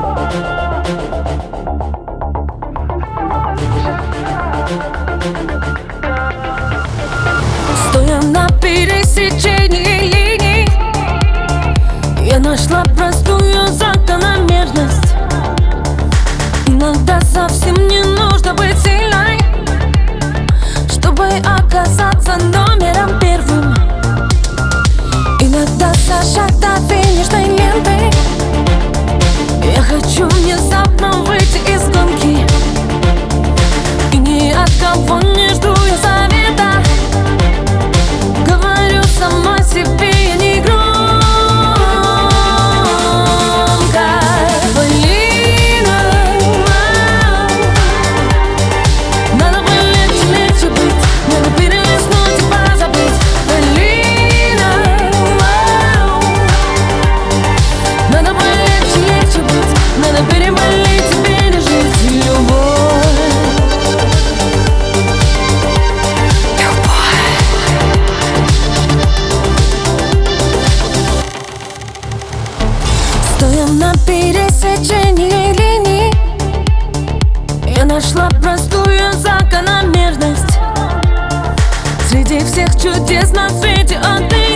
Стоя на пересечении линий, я нашла простую закономерность. Иногда совсем не нужно быть сильной, чтобы оказаться номером первым. Иногда за шаг до финишной ленты я хочу внезапно выйти из гонки, и ни от кого не жду я совета. Говорю сама себе, я не громко. Полина, надо бы легче быть, надо перелистнуть и позабыть. Полина, надо бы легче быть, надо переболеть и пережить любовь. Стоя на пересечении линий, я нашла простую закономерность. Среди всех чудес на свете одни